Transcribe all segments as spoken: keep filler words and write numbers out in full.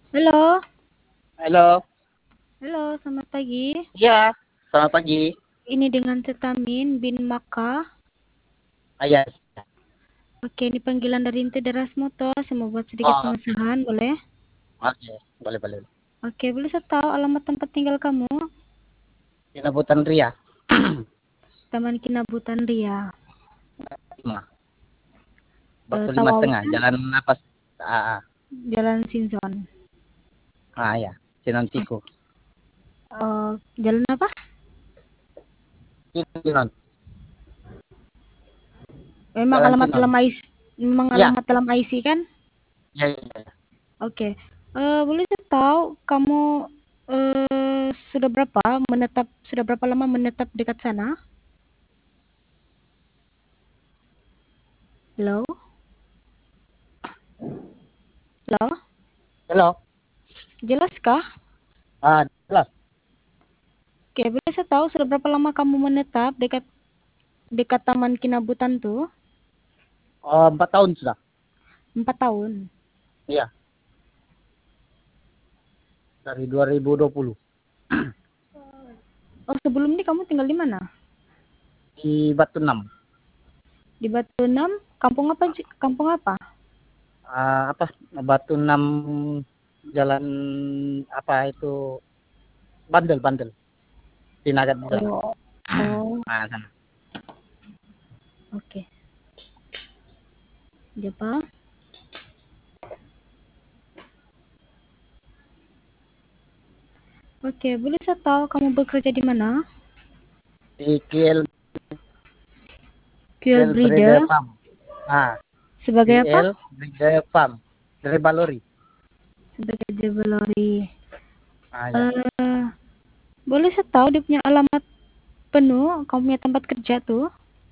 Halo. Halo. Halo, selamat pagi. Iya, selamat pagi. Ini dengan Setamin bin Maka. Ah, iya. Oke, ini panggilan dari Inti Deras Motor. Saya mau buat sedikit Oh, pengesahan, boleh? oke. Boleh, boleh. Oke, boleh saya tahu alamat tempat tinggal kamu? Kinabutan Ria. Taman Kinabutan Ria. lima. Eh, Batu lima setengah. Tawawan, Jalan apa? Ah, ah. Jalan Sinzon. Ah, ya. Sinontiku. Oh, jalan apa? Sinon. Memang Jalan alamat Sinon. dalam I C, memang Iya. alamat dalam I C kan? Iya, iya, iya. Oke. Eh, boleh saya tahu kamu eh, sudah berapa menetap, sudah berapa lama menetap dekat sana? Halo? Halo? Halo. Jelaskah? Ah, jelas. Oke, boleh saya tahu sudah berapa lama kamu menetap dekat dekat Taman Kinabutan tuh? Oh, empat tahun sudah. Empat tahun. Iya. Dari dua ribu dua puluh. Oh, sebelum ini kamu tinggal di mana? Di Batu Enam. Di Batu Enam, kampung apa? Ci? Kampung apa? Ah, apa? Batu Enam. Jalan apa itu? Bandel, bandel. Di Nagadula. Oh, oh, Ah, sana. oke. Jepang. Oke, boleh saya tahu kamu bekerja di mana? Di Kiel, Fuel Kiel Brede breeder. Farm. Ah, Sebagai apa? G L Brigade Farm dari Balori. Sebagai developer. Ah, ya. Eh, boleh saya tahu dia punya alamat penuh, kamu punya tempat kerja tuh?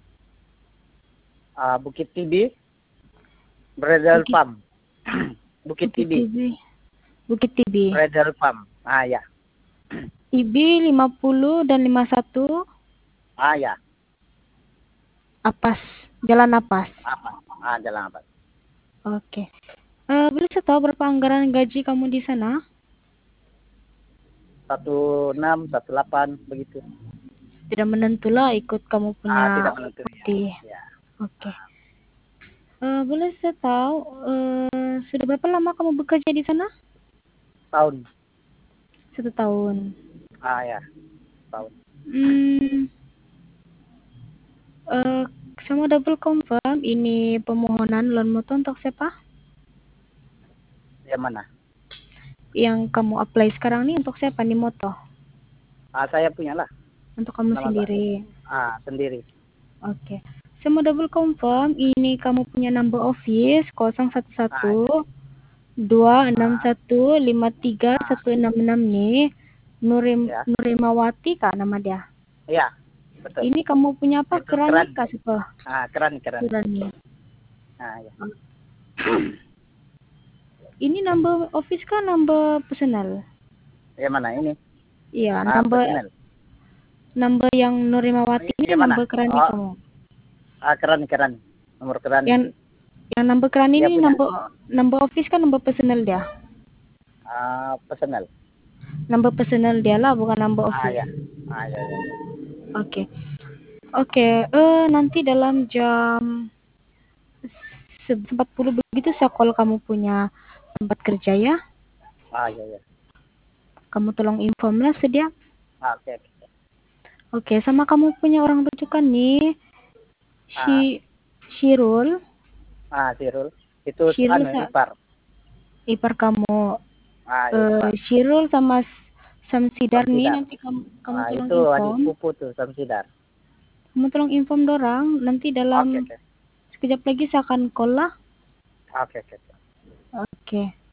Ah, Bukit Tibi Bridal Bukit Farm. Bukit Bukit Tibi Tibi. Bukit Tibi. Bridal Farm. Ah, ya. I B lima puluh dan lima puluh satu Ah, ya. Apas, Jalan Apas. Apa? Ah, jalan apa? Oke. Eh, boleh saya tahu berapa anggaran gaji kamu di sana? Satu enam, satu delapan begitu. Tidak menentu lah, ikut kamu Ah, punya tidak menentu U T. ya. Ya. Oke. Eh, boleh saya tahu eh, sudah berapa lama kamu bekerja di sana? Tahun. Satu tahun. Ah, ya. Tahun. Hmm, eh, saya mau double confirm ini permohonan loan motor untuk siapa? Yang mana? Yang kamu apply sekarang nih untuk siapa nih moto? Ah, saya punya lah. Untuk kamu Nama saya. sendiri. Ah, sendiri. Oke. Saya mau double confirm ini kamu punya number office Ah, ya. nol satu satu dua enam Ah, satu lima tiga ah, satu enam enam nih. Nurim ya. Nurimawati kak nama dia. Iya, betul. Ini kamu punya apa? Itu Kerani keren. kak siapa? Ah, keren, keren. Kerani. Ah, ya. Ini number office kah number personal? Yang mana ini? Iya, Ah, number personel. number yang Nurimawati ini Yang mana? number kerani Oh, kamu. ah, keren, keren. Nomor keren. Yang yang number kerani Dia ini punya. number number office kan number personal dia. Ah, personel. Number personal dia lah, bukan number Ah, office. ya. Ah, ya, ya, ya. Oke. Oke, eh nanti dalam jam empat puluh begitu saya call kamu punya tempat kerja ya. Ah, ya, ya. Kamu tolong inform lah sedia. Ah, oke, oke. Oke, sama kamu punya orang rujukan nih. Ah, Si Shirul. ah, Sirul. Itu Shirul anu sa ipar. ipar kamu. Ah, ya, Eh ipar. Shirul sama Samsidar nih Samsidar. nanti kamu kamu Ah, tolong itu adik inform. sepupu tuh, Samsidar. Kamu tolong inform dorang nanti Oke, dalam oke. sekejap lagi saya akan call lah. Oke, oke. Oke.